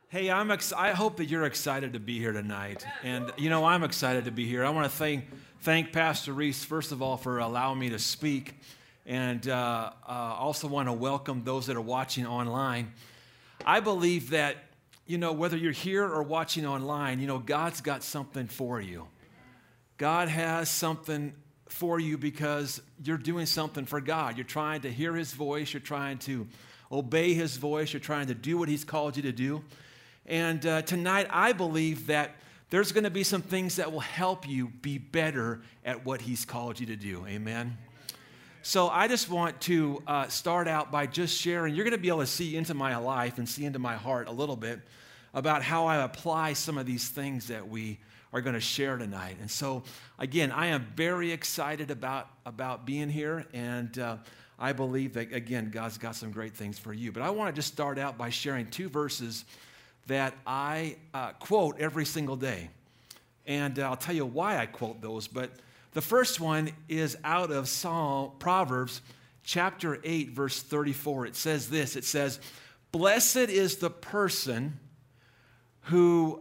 Hey, I hope that you're excited to be here tonight. And, I'm excited to be here. I want to thank Pastor Reese, first of all, for allowing me to speak. And also want to welcome those that are watching online. I believe that, whether you're here or watching online, God's got something for you. God has something for you because you're doing something for God. You're trying to hear His voice. You're trying to obey His voice. You're trying to do what He's called you to do. And tonight, I believe that there's going to be some things that will help you be better at what He's called you to do. Amen? So I just want to start out by just sharing. You're going to be able to see into my life and see into my heart a little bit about how I apply some of these things that we are going to share tonight. And so, again, I am very excited about being here, and I believe that, again, God's got some great things for you. But I want to just start out by sharing two verses that I quote every single day. And I'll tell you why I quote those. But the first one is out of Proverbs chapter 8, verse 34. It says this. It says, "Blessed is the person who,"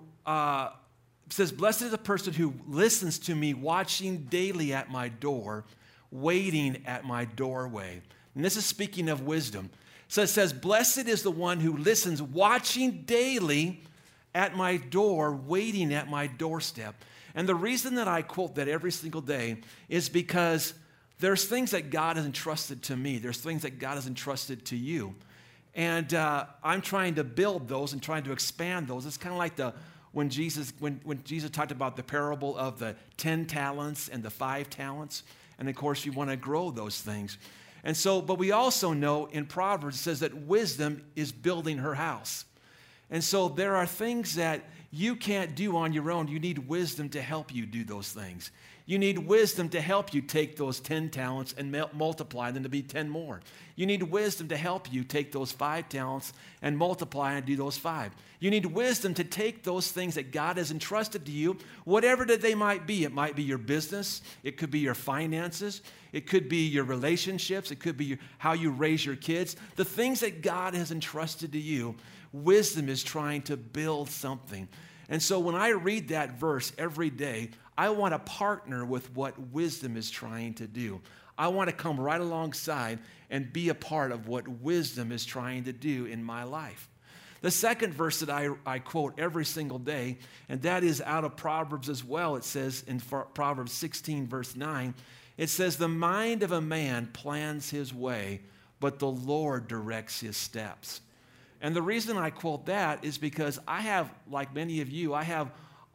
blessed is the person who listens to me, watching daily at my door, waiting at my doorway. And this is speaking of wisdom. So it says, "Blessed is the one who listens, watching daily at my door, waiting at my doorstep." And the reason that I quote that every single day is because there's things that God has entrusted to me. There's things that God has entrusted to you. And I'm trying to build those and trying to expand those. It's kind of like when Jesus talked about the parable of the 10 talents and the 5 talents. And of course, you want to grow those things. And so, but we also know in Proverbs, it says that wisdom is building her house. And so there are things that you can't do on your own. You need wisdom to help you do those things. You need wisdom to help you take those 10 talents and multiply them to be 10 more. You need wisdom to help you take those 5 talents and multiply and do those 5. You need wisdom to take those things that God has entrusted to you, whatever that they might be. It might be your business. It could be your finances. It could be your relationships. It could be how you raise your kids. The things that God has entrusted to you, wisdom is trying to build something. And so when I read that verse every day, I want to partner with what wisdom is trying to do. I want to come right alongside and be a part of what wisdom is trying to do in my life. The second verse that I quote every single day, and that is out of Proverbs as well. It says in Proverbs 16, verse 9, it says, "The mind of a man plans his way, but the Lord directs his steps." And the reason I quote that is because I have, like many of you, I have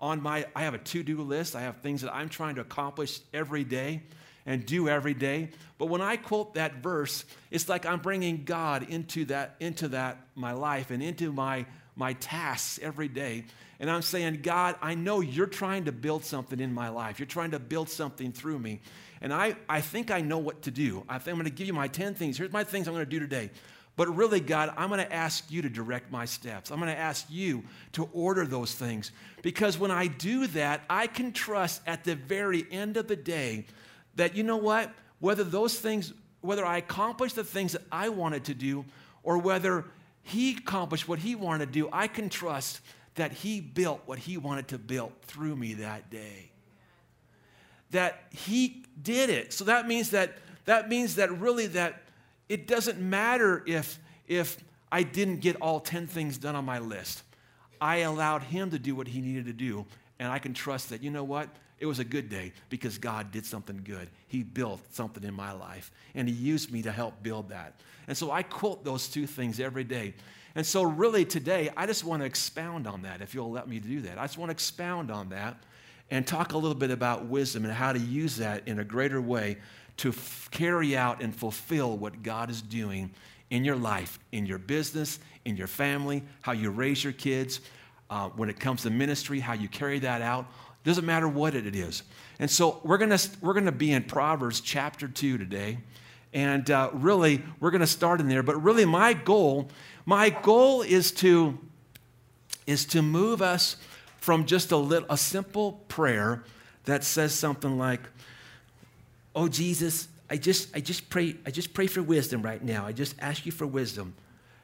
a to-do list. I have things that I'm trying to accomplish every day and do every day. But when I quote that verse, it's like I'm bringing God into that my life and into my tasks every day. And I'm saying, God, I know you're trying to build something in my life. You're trying to build something through me. And I think I know what to do. I think I'm going to give you my 10 things. Here's my things I'm going to do today. But really, God, I'm going to ask you to direct my steps. I'm going to ask you to order those things. Because when I do that, I can trust at the very end of the day that, you know what? Whether I accomplish the things that I wanted to do or whether He accomplished what He wanted to do, I can trust that He built what He wanted to build through me that day. That He did it. So that means that really that it doesn't matter if I didn't get all 10 things done on my list. I allowed Him to do what He needed to do, and I can trust that, you know what? It was a good day because God did something good. He built something in my life, and He used me to help build that. And so I quote those two things every day. And so really today, I just want to expound on that, if you'll let me do that. I just want to expound on that and talk a little bit about wisdom and how to use that in a greater way to carry out and fulfill what God is doing in your life, in your business, in your family, how you raise your kids, when it comes to ministry, how you carry that out. Doesn't matter what it is. And so we're gonna be in Proverbs chapter 2 today, and really we're gonna start in there. But really, my goal is to move us from just a simple prayer that says something like, "Oh Jesus, I just pray for wisdom right now. I just ask you for wisdom."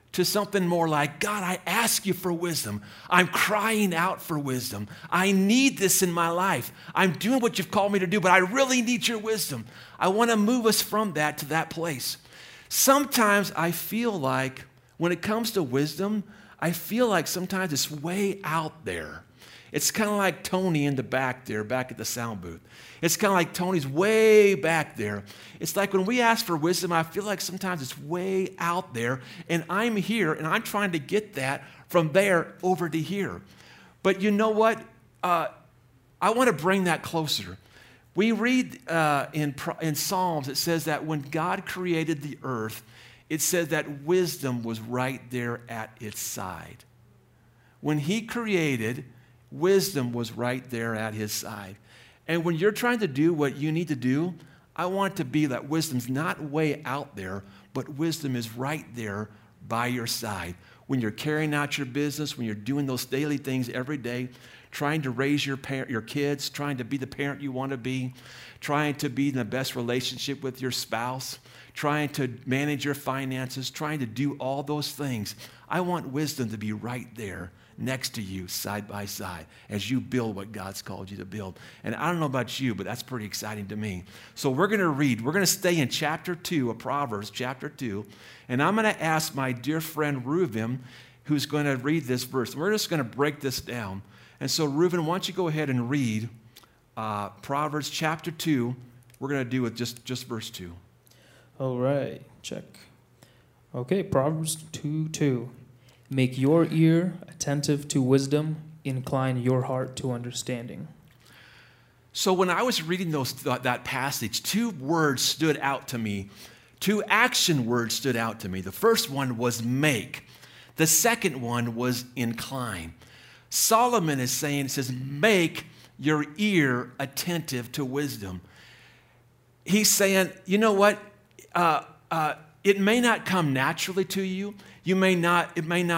to something more like, God, I ask you for wisdom. I'm crying out for wisdom. I need this in my life. I'm doing what you've called me to do, but I really need your wisdom. I want to move us from that to that place. Sometimes I feel like when it comes to wisdom, I feel like sometimes it's way out there. It's kind of like Tony in the back there, back at the sound booth. It's kind of like Tony's way back there. It's like when we ask for wisdom, I feel like sometimes it's way out there, and I'm here, and I'm trying to get that from there over to here. But you know what? I want to bring that closer. We read in Psalms, it says that when God created the earth, it says that wisdom was right there at its side. When he created, wisdom was right there at his side. And when you're trying to do what you need to do, I want it to be that wisdom's not way out there, but wisdom is right there by your side. When you're carrying out your business, when you're doing those daily things every day, trying to raise your kids, trying to be the parent you want to be, trying to be in the best relationship with your spouse, trying to manage your finances, trying to do all those things. I want wisdom to be right there next to you, side by side, as you build what God's called you to build. And I don't know about you, but that's pretty exciting to me. So we're going to stay in chapter 2 of Proverbs, chapter 2, and I'm going to ask my dear friend Reuven, who's going to read this verse. We're just going to break this down. And so Reuven, why don't you go ahead and read Proverbs chapter 2. We're going to do with just verse 2. All right, check. Okay, Proverbs 2:2. Make your ear attentive to wisdom, incline your heart to understanding. So when I was reading that passage, 2 words stood out to me. 2 action words stood out to me. The first one was make. The second one was incline. Solomon is saying, it says, make your ear attentive to wisdom. He's saying, you know what? It may not come naturally to you. It may not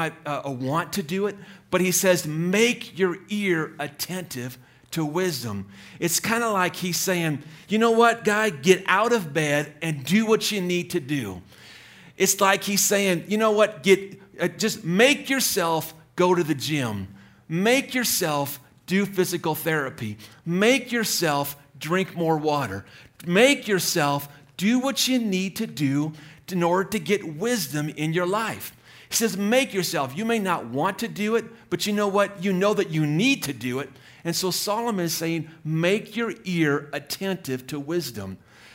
want to do it, but he says, make your ear attentive to wisdom. It's kind of like he's saying, you know what, guy, get out of bed and do what you need to do. It's like he's saying, you know what, just make yourself go to the gym. Make yourself do physical therapy. Make yourself drink more water. Make yourself do what you need to do in order to get wisdom in your life. He says, make yourself. You may not want to do it, but you know what? You know that you need to do it. And so Solomon is saying, make your ear attentive to wisdom.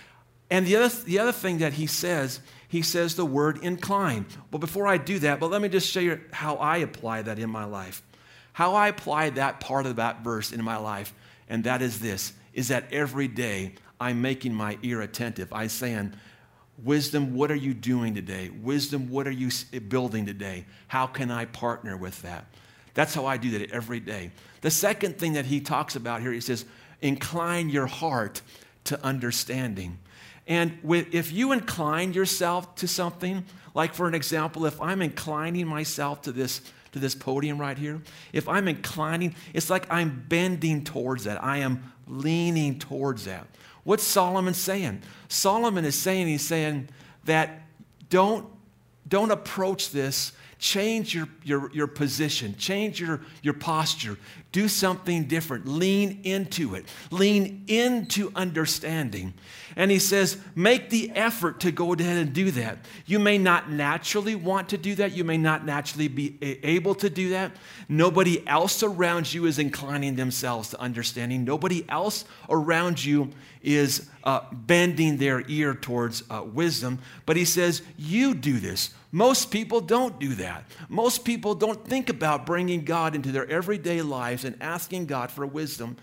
And the other thing that he says the word incline. Well, before I do that, but let me just show you how I apply that in my life. How I apply that part of that verse in my life, and that is this, is that every day I'm making my ear attentive. I'm saying, wisdom, what are you doing today? Wisdom, what are you building today? How can I partner with that? That's how I do that every day. The second thing that he talks about here, he says, incline your heart to understanding. And if you incline yourself to something, like for an example, if I'm inclining myself to this podium right here, if I'm inclining, it's like I'm bending towards that. I am leaning towards that. What's Solomon saying? Solomon is saying, he's saying that don't approach this. Change your position. Change your posture. Do something different. Lean into it. Lean into understanding. And he says, make the effort to go ahead and do that. You may not naturally want to do that. You may not naturally be able to do that. Nobody else around you is inclining themselves to understanding. Nobody else around you is bending their ear towards wisdom. But he says, you do this. Most people don't do that. Most people don't think about bringing God into their everyday lives and asking God for wisdom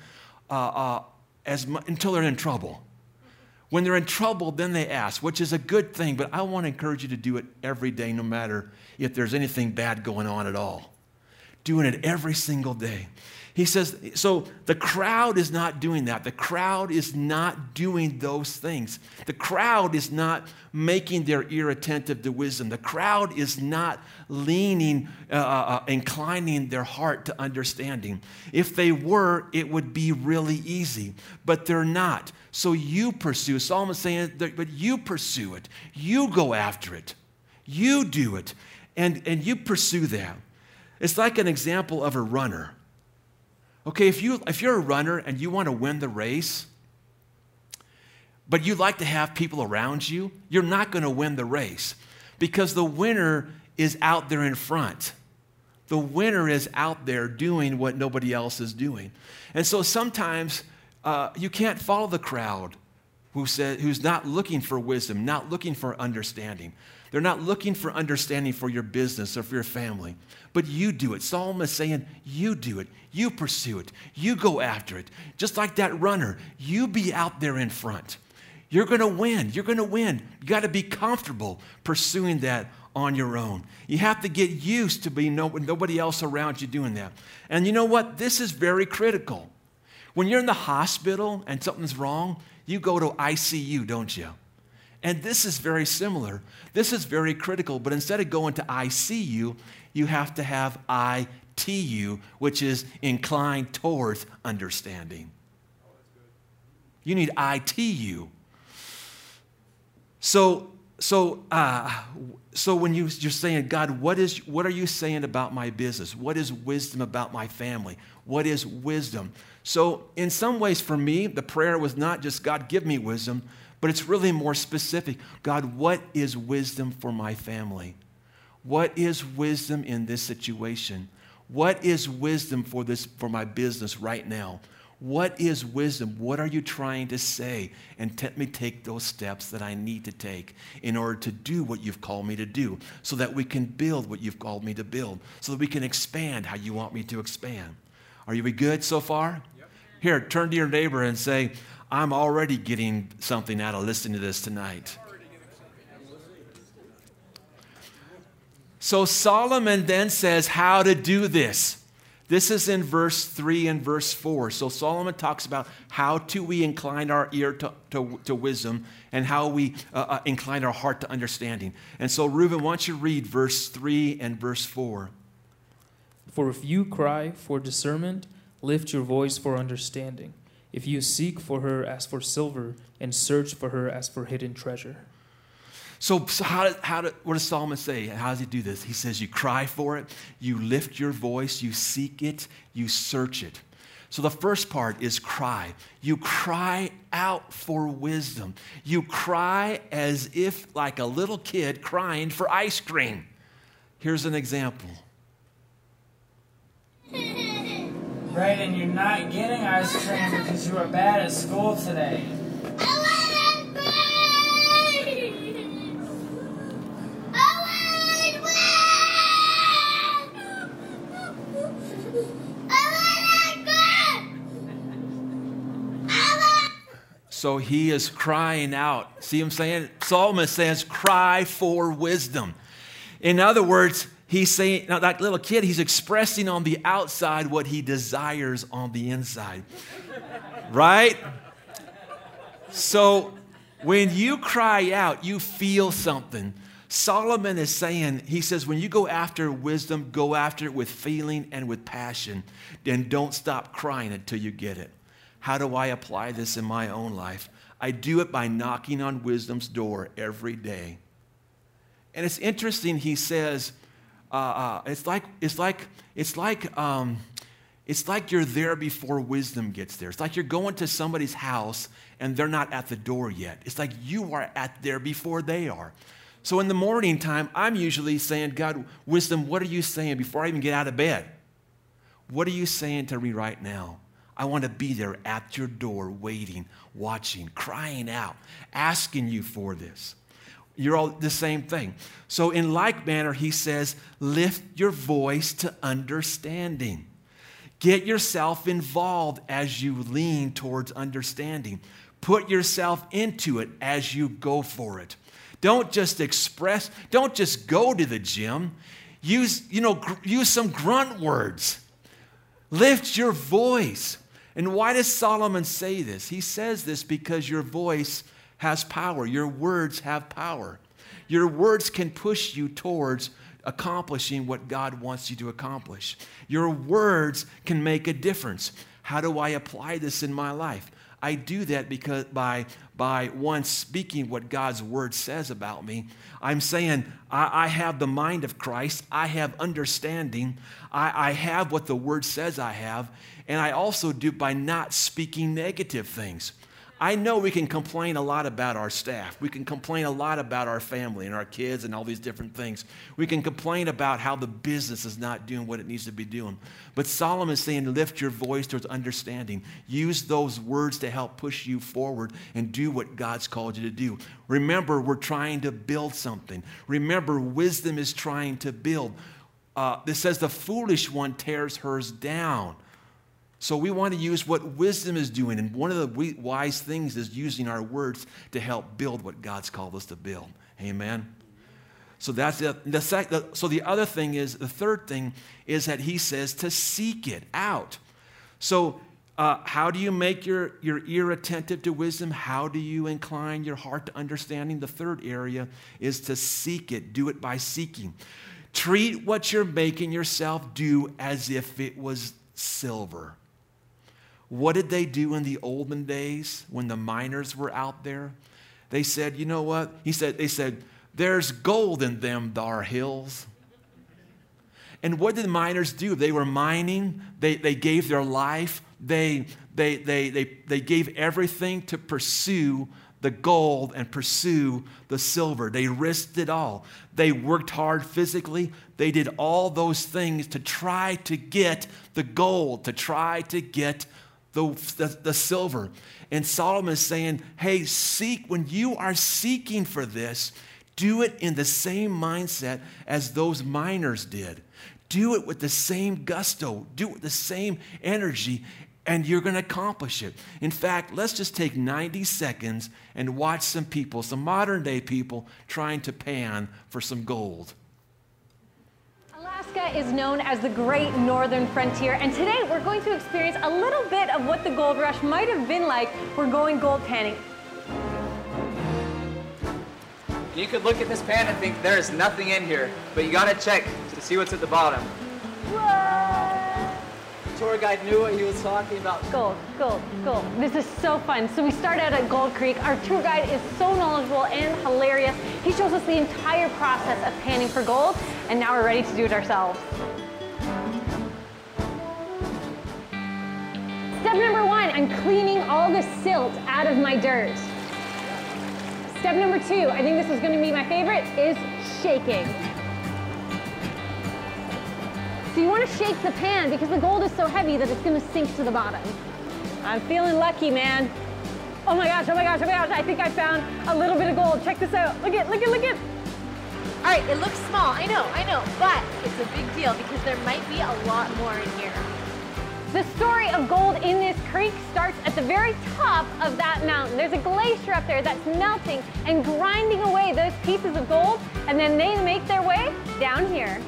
until they're in trouble. When they're in trouble, then they ask, which is a good thing, but I want to encourage you to do it every day, no matter if there's anything bad going on at all. Doing it every single day. He says, so the crowd is not doing that. The crowd is not doing those things. The crowd is not making their ear attentive to wisdom. The crowd is not leaning, inclining their heart to understanding. If they were, it would be really easy, but they're not. So you pursue. Solomon's saying, but you pursue it. You go after it. You do it. and you pursue that. It's like an example of a runner. Okay, if you're a runner and you want to win the race, but you like to have people around you, you're not going to win the race because the winner is out there in front. The winner is out there doing what nobody else is doing. And so sometimes you can't follow the crowd who's not looking for wisdom, not looking for understanding. They're not looking for understanding for your business or for your family. But you do it. Solomon is saying, you do it. You pursue it. You go after it. Just like that runner, you be out there in front. You're going to win. You're going to win. You got to be comfortable pursuing that on your own. You have to get used to being nobody else around you doing that. And you know what? This is very critical. When you're in the hospital and something's wrong, you go to ICU, don't you? And this is very similar. This is very critical, but instead of going to ICU, you have to have ITU, which is inclined towards understanding. You need ITU. So when you're saying, God, what are you saying about my business? What is wisdom about my family? What is wisdom? So in some ways for me, the prayer was not just, God, give me wisdom, but it's really more specific. God, what is wisdom for my family? What is wisdom in this situation? What is wisdom for my business right now? What is wisdom? What are you trying to say? And let me take those steps that I need to take in order to do what you've called me to do so that we can build what you've called me to build, so that we can expand how you want me to expand. Are you good so far? Yep. Here, turn to your neighbor and say, I'm already getting something out of listening to this tonight. So Solomon then says how to do this. This is in verse 3 and verse 4. So Solomon talks about how do we incline our ear to wisdom and how we incline our heart to understanding. And so Reuben, why don't you read verse 3 and verse 4. For if you cry for discernment, lift your voice for understanding. If you seek for her as for silver and search for her as for hidden treasure. So what does Solomon say? How does he do this? He says you cry for it, you lift your voice, you seek it, you search it. So the first part is cry. You cry out for wisdom. You cry as if like a little kid crying for ice cream. Here's an example. Brayden, you're not getting ice cream because you were bad at school today. So he is crying out. See what I'm saying? Solomon says, cry for wisdom. In other words, he's saying, now that little kid, he's expressing on the outside what he desires on the inside. Right? So when you cry out, you feel something. Solomon is saying, he says, when you go after wisdom, go after it with feeling and with passion. Then don't stop crying until you get it. How do I apply this in my own life? I do it by knocking on wisdom's door every day. And it's interesting, he says, it's like you're there before wisdom gets there. It's like you're going to somebody's house and they're not at the door yet. It's like you are there before they are. So in the morning time, I'm usually saying, God, wisdom, what are you saying before I even get out of bed? What are you saying to me right now? I want to be there at your door, waiting, watching, crying out, asking you for this. You're all the same thing. So in like manner, he says, lift your voice to understanding. Get yourself involved as you lean towards understanding. Put yourself into it as you go for it. Don't just go to the gym. Use some grunt words. Lift your voice. And why does Solomon say this? He says this because your voice has power. Your words have power. Your words can push you towards accomplishing what God wants you to accomplish. Your words can make a difference. How do I apply this in my life? I do that because by one, speaking what God's word says about me. I'm saying I have the mind of Christ. I have understanding. I have what the word says I have. And I also do by not speaking negative things. I know we can complain a lot about our staff. We can complain a lot about our family and our kids and all these different things. We can complain about how the business is not doing what it needs to be doing. But Solomon is saying, lift your voice towards understanding. Use those words to help push you forward and do what God's called you to do. Remember, we're trying to build something. Remember, wisdom is trying to build. This says the foolish one tears hers down. So we want to use what wisdom is doing. And one of the wise things is using our words to help build what God's called us to build. Amen? So that's it. So the other thing is, the third thing is that he says to seek it out. So how do you make your ear attentive to wisdom? How do you incline your heart to understanding? The third area is to seek it. Do it by seeking. Treat what you're making yourself do as if it was silver. What did they do in the olden days when the miners were out there? They said, you know what? They said, there's gold in them thar hills. And what did the miners do? They were mining. They gave their life. They gave everything to pursue the gold and pursue the silver. They risked it all. They worked hard physically. They did all those things to try to get the gold, to try to get the silver. And Solomon is saying, hey, when you are seeking for this, do it in the same mindset as those miners did. Do it with the same gusto. Do it with the same energy, and you're going to accomplish it. In fact, let's just take 90 seconds and watch some modern day people trying to pan for some gold. Alaska is known as the Great Northern Frontier, and today we're going to experience a little bit of what the gold rush might have been like. We're going gold panning. You could look at this pan and think there is nothing in here, but you gotta check to see what's at the bottom. What? The tour guide knew what he was talking about. Gold, gold, gold. This is so fun. So we start out at Gold Creek. Our tour guide is so knowledgeable and hilarious. He shows us the entire process of panning for gold, and now we're ready to do it ourselves. Step number 1, I'm cleaning all the silt out of my dirt. Step number 2, I think this is going to be my favorite, is shaking. So you want to shake the pan because the gold is so heavy that it's going to sink to the bottom. I'm feeling lucky, man. Oh my gosh, oh my gosh, oh my gosh. I think I found a little bit of gold. Check this out. Look at, look at, look at. All right, it looks small, I know, but it's a big deal because there might be a lot more in here. The story of gold in this creek starts at the very top of that mountain. There's a glacier up there that's melting and grinding away those pieces of gold, and then they make their way down here.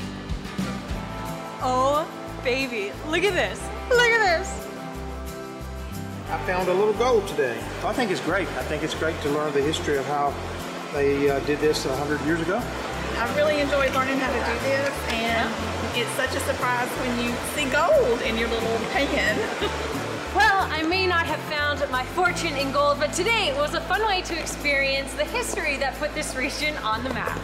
Oh, baby, look at this. Look at this. I found a little gold today. I think it's great. I think it's great to learn the history of how they did this 100 years ago. I really enjoyed learning how to do this, and it's such a surprise when you see gold in your little pan. Well, I may not have found my fortune in gold, but today was a fun way to experience the history that put this region on the map.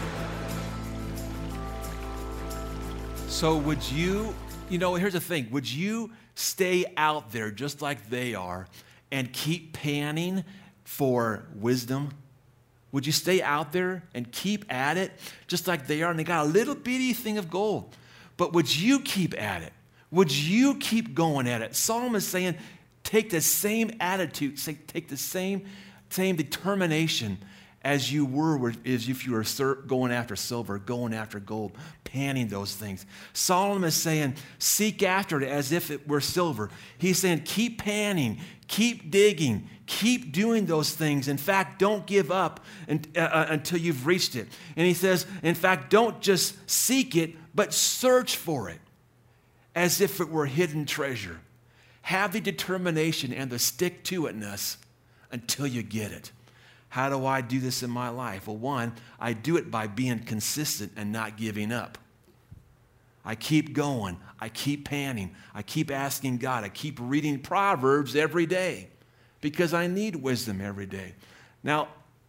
So would you, here's the thing, would you stay out there just like they are and keep panning for wisdom? Would you stay out there and keep at it just like they are? And they got a little bitty thing of gold. But would you keep at it? Would you keep going at it? Solomon is saying, take the same attitude, take the same determination as you were, as if you were going after silver, going after gold, panning those things. Solomon is saying, seek after it as if it were silver. He's saying, keep panning, keep digging, keep doing those things. In fact, don't give up until you've reached it. And he says, in fact, don't just seek it, but search for it as if it were hidden treasure. Have the determination and the stick-to-itness until you get it. How do I do this in my life? Well, one, I do it by being consistent and not giving up. I keep going. I keep panning. I keep asking God. I keep reading Proverbs every day. because I need wisdom every day. Now,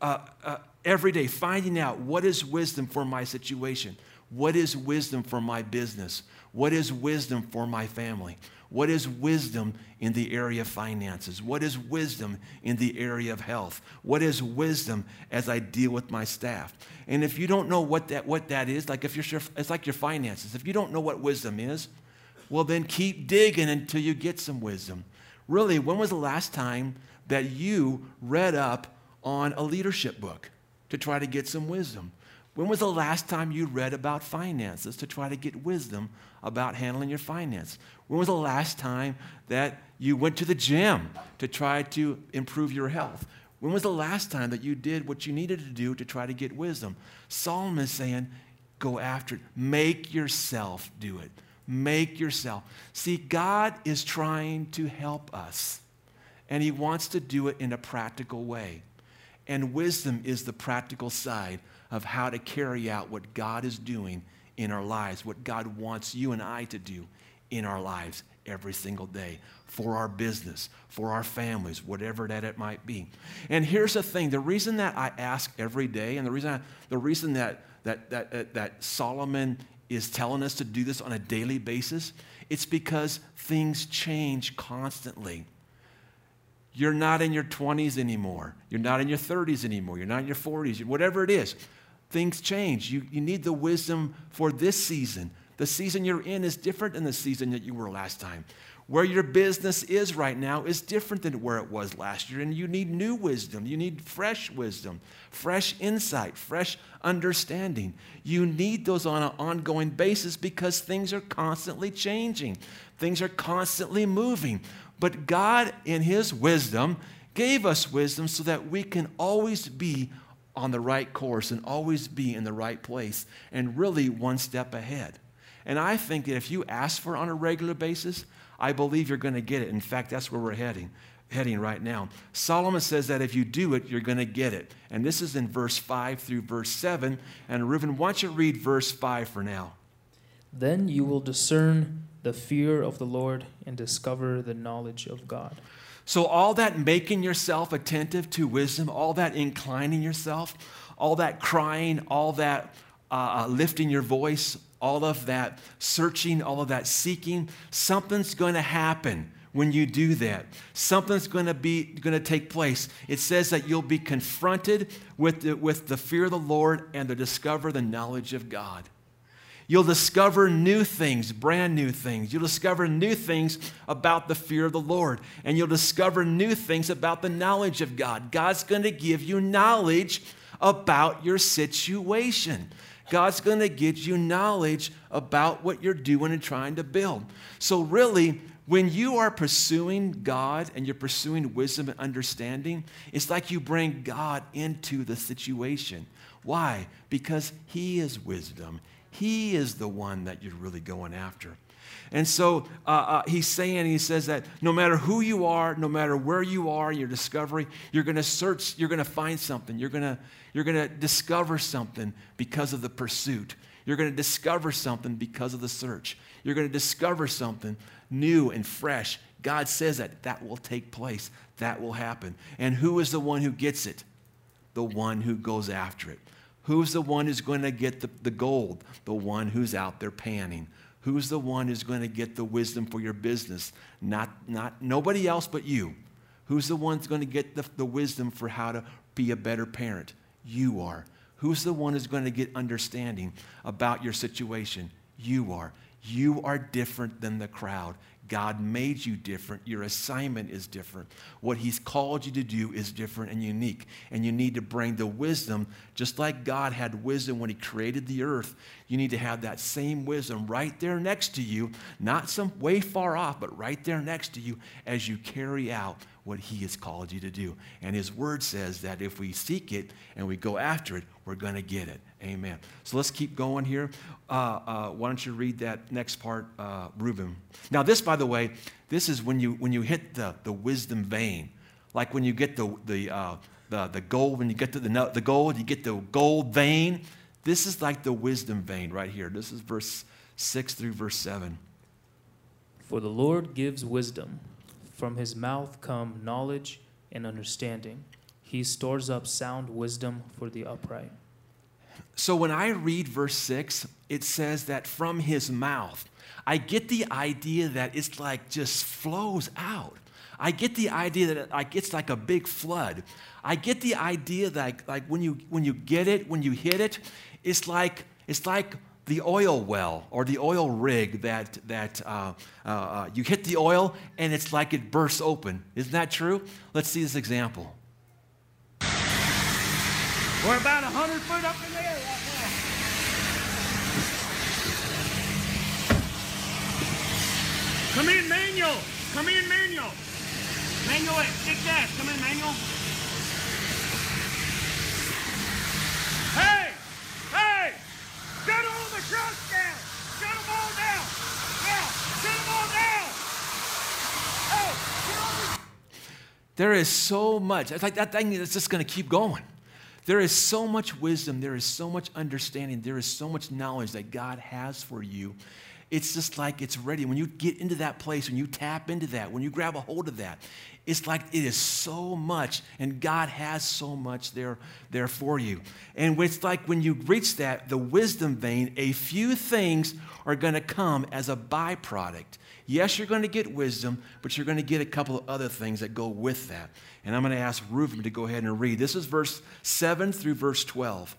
every day, finding out what is wisdom for my situation, what is wisdom for my business, what is wisdom for my family, what is wisdom in the area of finances, what is wisdom in the area of health, what is wisdom as I deal with my staff. And if you don't know what that is, like it's like your finances. If you don't know what wisdom is, well, then keep digging until you get some wisdom. Really, when was the last time that you read up on a leadership book to try to get some wisdom? When was the last time you read about finances to try to get wisdom about handling your finance? When was the last time that you went to the gym to try to improve your health? When was the last time that you did what you needed to do to try to get wisdom? Solomon is saying, go after it. Make yourself do it. Make yourself. See, God is trying to help us, and he wants to do it in a practical way. And wisdom is the practical side of how to carry out what God is doing in our lives, what God wants you and I to do in our lives every single day, for our business, for our families, whatever that it might be. And here's the thing, the reason that I ask every day, and the reason that Solomon is telling us to do this on a daily basis, it's because things change constantly. You're not in your 20s anymore. You're not in your 30s anymore. You're not in your 40s. Whatever it is, things change. You need the wisdom for this season. The season you're in is different than the season that you were last time. Where your business is right now is different than where it was last year, and you need new wisdom. You need fresh wisdom, fresh insight, fresh understanding. You need those on an ongoing basis because things are constantly changing. Things are constantly moving. But God, in his wisdom, gave us wisdom so that we can always be on the right course and always be in the right place and really one step ahead. And I think that if you ask for it on a regular basis, I believe you're going to get it. In fact, that's where we're heading right now. Solomon says that if you do it, you're going to get it. And this is in verse 5 through verse 7. And Reuben, why don't you read verse 5 for now? Then you will discern the fear of the Lord and discover the knowledge of God. So all that making yourself attentive to wisdom, all that inclining yourself, all that crying, all that lifting your voice, all of that searching, all of that seeking, something's going to happen when you do that. Something's going to take place. It says that you'll be confronted with the fear of the Lord and to discover the knowledge of God. You'll discover new things, brand new things. You'll discover new things about the fear of the Lord. And you'll discover new things about the knowledge of God. God's going to give you knowledge about your situation. God's going to give you knowledge about what you're doing and trying to build. So really, when you are pursuing God and you're pursuing wisdom and understanding, it's like you bring God into the situation. Why? Because he is wisdom. He is the one that you're really going after. And so he says that no matter who you are, no matter where you are in your discovery, you're going to search, you're going to find something. You're going to discover something because of the pursuit. You're going to discover something because of the search. You're going to discover something new and fresh. God says that will take place. That will happen. And who is the one who gets it? The one who goes after it. Who's the one who's going to get the gold? The one who's out there panning. Who's the one who's going to get the wisdom for your business? Not nobody else but you. Who's the one who's going to get the wisdom for how to be a better parent? You are. Who's the one who's going to get understanding about your situation? You are. You are different than the crowd. God made you different. Your assignment is different. What he's called you to do is different and unique. And you need to bring the wisdom, just like God had wisdom when he created the earth. You need to have that same wisdom right there next to you, not some way far off, but right there next to you as you carry out what he has called you to do. And his word says that if we seek it and we go after it, we're going to get it. Amen. So let's keep going here. Why don't you read that next part, Reuben? Now this, by the way, this is when you hit the wisdom vein. Like when you get the gold, when you get to the gold, you get the gold vein. This is like the wisdom vein right here. This is verse 6 through verse 7. For the Lord gives wisdom. From his mouth come knowledge and understanding. He stores up sound wisdom for the upright. So when I read verse 6, it says that from his mouth, I get the idea that it's like just flows out. I get the idea that it's like a big flood. I get the idea that like when you get it, when you hit it, it's like the oil well or the oil rig that you hit the oil and it's like it bursts open. Isn't that true? Let's see this example. We're about 100 foot up in the air right now. Come in, Manuel. Come in, Manuel. Manuel, kick gas. Come in, Manuel. Hey! Hey! Shut all the trucks down! Shut them all down! Yeah! Shut them all down! Hey! Shut all the... There is so much. It's like that thing is just going to keep going. There is so much wisdom. There is so much understanding. There is so much knowledge that God has for you. It's just like it's ready. When you get into that place, when you tap into that, when you grab a hold of that, it's like it is so much, and God has so much there for you. And it's like when you reach that, the wisdom vein, a few things are going to come as a byproduct. Yes, you're going to get wisdom, but you're going to get a couple of other things that go with that. And I'm going to ask Reuben to go ahead and read. This is verse 7 through verse 12.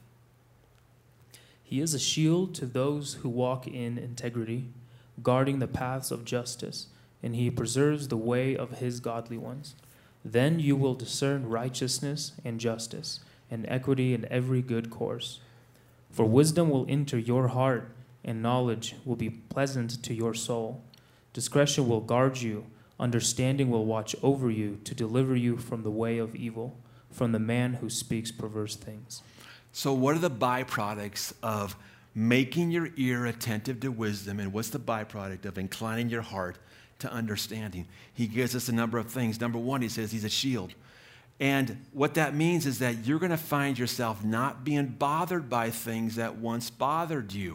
He is a shield to those who walk in integrity, guarding the paths of justice, and he preserves the way of his godly ones. Then you will discern righteousness and justice, and equity in every good course. For wisdom will enter your heart, and knowledge will be pleasant to your soul. Discretion will guard you, understanding will watch over you to deliver you from the way of evil, from the man who speaks perverse things. So what are the byproducts of making your ear attentive to wisdom, and what's the byproduct of inclining your heart to understanding? He gives us a number of things. Number one, he says he's a shield. And what that means is that you're going to find yourself not being bothered by things that once bothered you.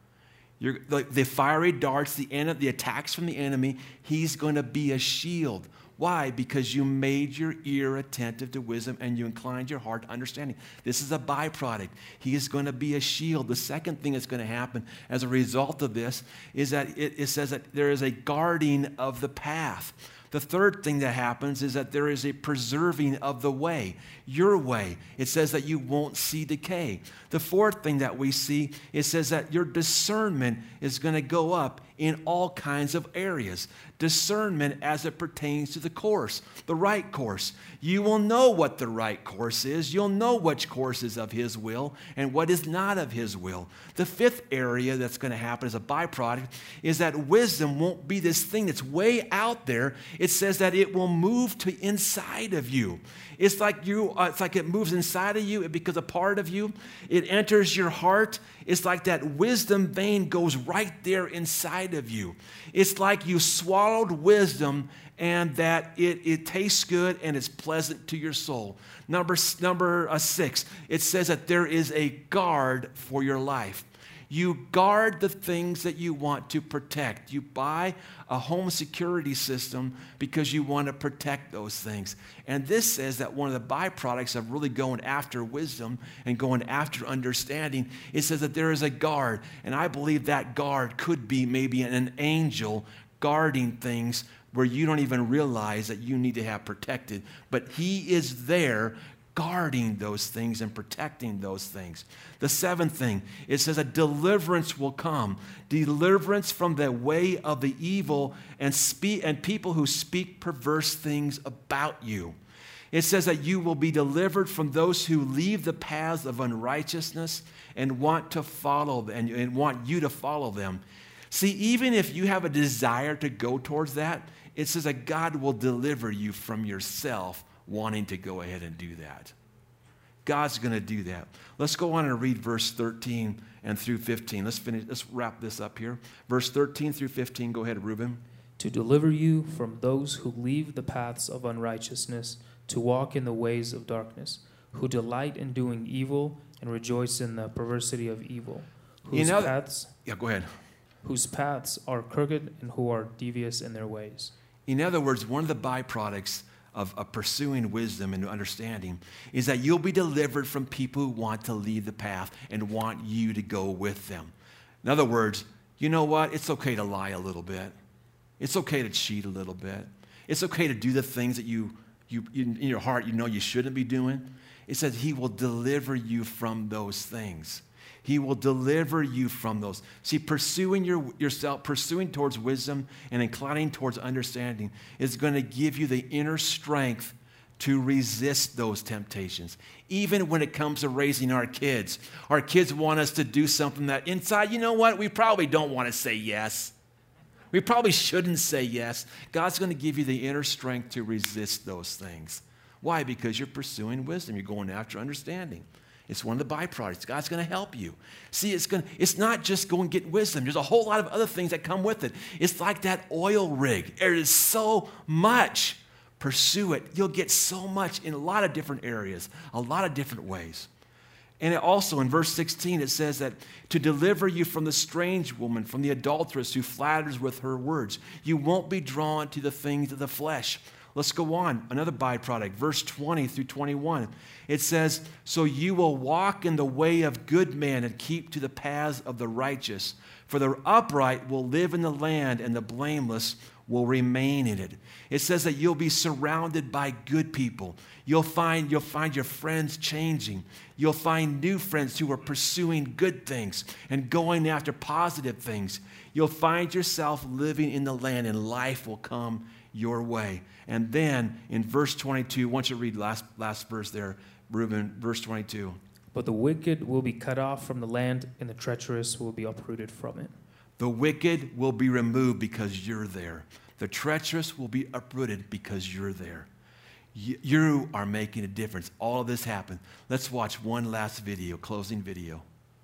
Like the fiery darts, the attacks from the enemy, he's going to be a shield. Why? Because you made your ear attentive to wisdom and you inclined your heart to understanding. This is a byproduct. He is going to be a shield. The second thing that's going to happen as a result of this is that it says that there is a guarding of the path. The third thing that happens is that there is a preserving of the way, your way. It says that you won't see decay. The fourth thing that we see, it says that your discernment is going to go up in all kinds of areas. Discernment as it pertains to the course, the right course. You will know what the right course is. You'll know which course is of His will and what is not of His will. The fifth area that's going to happen as a byproduct is that wisdom won't be this thing that's way out there. It says that it will move to inside of you. It's like it moves inside of you. It becomes a part of you. It enters your heart. It's like that wisdom vein goes right there inside of you. It's like you swallowed wisdom and that it tastes good and it's pleasant to your soul. Number 6, it says that there is a guard for your life. You guard the things that you want to protect. You buy a home security system because you want to protect those things. And this says that one of the byproducts of really going after wisdom and going after understanding, it says that there is a guard. And I believe that guard could be maybe an angel guarding things where you don't even realize that you need to have protected. But He is there guarding those things and protecting those things. The seventh thing, it says a deliverance will come. Deliverance from the way of the evil and people who speak perverse things about you. It says that you will be delivered from those who leave the paths of unrighteousness and want to follow them and want you to follow them. See, even if you have a desire to go towards that, it says that God will deliver you from yourself wanting to go ahead and do that. God's going to do that. Let's go on and read verse 13 and through 15. Let's wrap this up here. Verse 13 through 15. Go ahead, Reuben. To deliver you from those who leave the paths of unrighteousness, to walk in the ways of darkness, who delight in doing evil and rejoice in the perversity of evil, whose paths are crooked and who are devious in their ways. In other words, one of the byproducts of pursuing wisdom and understanding is that you'll be delivered from people who want to lead the path and want you to go with them. In other words, you know what? It's okay to lie a little bit. It's okay to cheat a little bit. It's okay to do the things that you in your heart you know you shouldn't be doing. It says he will deliver you from those things. He will deliver you from those. See, pursuing yourself, pursuing towards wisdom and inclining towards understanding is going to give you the inner strength to resist those temptations. Even when it comes to raising our kids want us to do something that inside, you know what, we probably don't want to say yes. We probably shouldn't say yes. God's going to give you the inner strength to resist those things. Why? Because you're pursuing wisdom. You're going after understanding. It's one of the byproducts. God's going to help you. See, it's not just go and get wisdom. There's a whole lot of other things that come with it. It's like that oil rig. There is so much. Pursue it. You'll get so much in a lot of different areas, a lot of different ways. And it also, in verse 16, it says that to deliver you from the strange woman, from the adulteress who flatters with her words. You won't be drawn to the things of the flesh. Let's go on. Another byproduct, verse 20 through 21. It says, so you will walk in the way of good men and keep to the paths of the righteous. For the upright will live in the land, and the blameless will remain in it. It says that you'll be surrounded by good people. You'll find your friends changing. You'll find new friends who are pursuing good things and going after positive things. You'll find yourself living in the land, and life will come your way. And then in verse 22, once you read last verse there, Reuben, verse 22. But the wicked will be cut off from the land, and the treacherous will be uprooted from it. The wicked will be removed because you're there. The treacherous will be uprooted because you're there. You are making a difference. All of this happened. Let's watch one last video, closing video.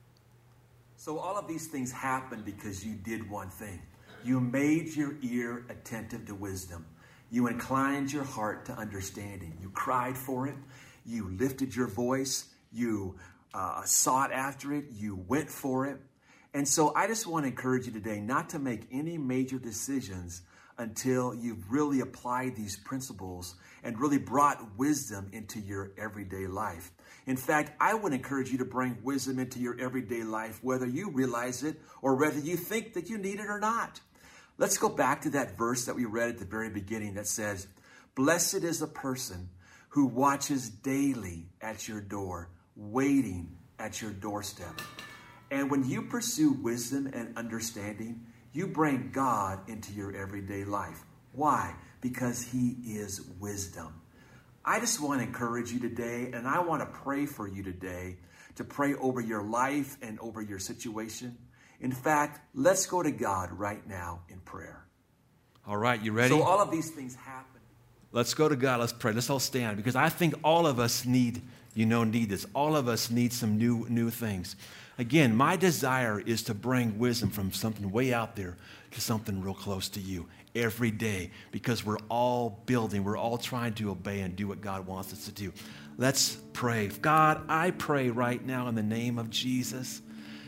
So all of these things happened because you did one thing. You made your ear attentive to wisdom. You inclined your heart to understanding. You cried for it. You lifted your voice. You sought after it. You went for it. And so I just want to encourage you today not to make any major decisions until you've really applied these principles and really brought wisdom into your everyday life. In fact, I would encourage you to bring wisdom into your everyday life, whether you realize it or whether you think that you need it or not. Let's go back to that verse that we read at the very beginning that says, blessed is the person who watches daily at your door, waiting at your doorstep. And when you pursue wisdom and understanding, you bring God into your everyday life. Why? Because he is wisdom. I just want to encourage you today, and I want to pray for you today, to pray over your life and over your situation. In fact, let's go to God right now in prayer. All right, you ready? So all of these things happen. Let's go to God. Let's pray. Let's all stand, because I think all of us need this. All of us need some new things. Again, my desire is to bring wisdom from something way out there to something real close to you every day, because we're all building. We're all trying to obey and do what God wants us to do. Let's pray. God, I pray right now in the name of Jesus.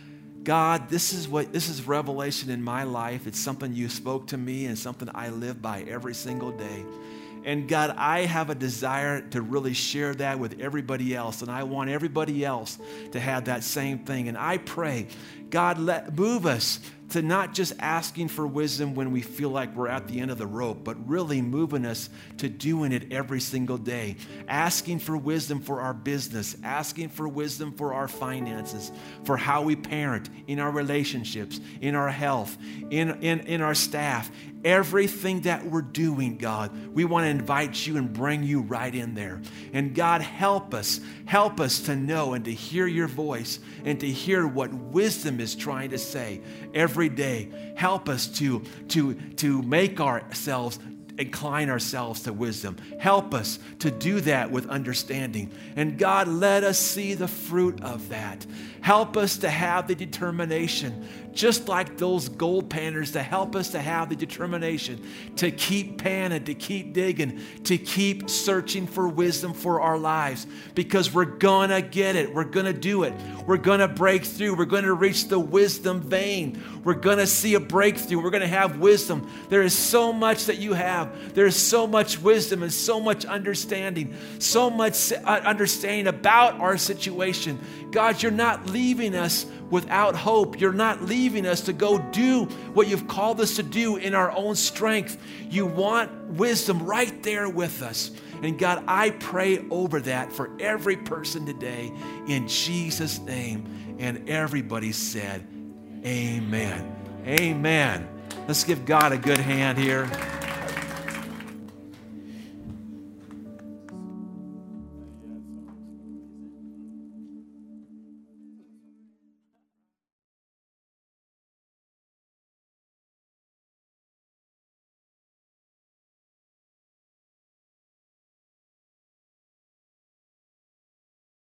God, this is revelation in my life. It's something you spoke to me and something I live by every single day. And God, I have a desire to really share that with everybody else. And I want everybody else to have that same thing. And I pray, God, move us to not just asking for wisdom when we feel like we're at the end of the rope, but really moving us to doing it every single day. Asking for wisdom for our business, asking for wisdom for our finances, for how we parent, in our relationships, in our health, in our staff. Everything that we're doing, God, we want to invite you and bring you right in there. And God, help us to know and to hear your voice and to hear what wisdom is trying to say every day. Help us to make ourselves, incline ourselves to wisdom. Help us to do that with understanding. And God, let us see the fruit of that. Help us to have the determination, just like those gold panners, to help us to have the determination to keep panning, to keep digging, to keep searching for wisdom for our lives, because we're going to get it. We're going to do it. We're going to break through. We're going to reach the wisdom vein. We're going to see a breakthrough. We're going to have wisdom. There is so much that you have have. There's so much wisdom and so much understanding, so much understanding about our situation. God, you're not leaving us without hope. You're not leaving us to go do what you've called us to do in our own strength. You want wisdom right there with us. And God, I pray over that for every person today in Jesus' name. And everybody said, amen. Amen. Let's give God a good hand here.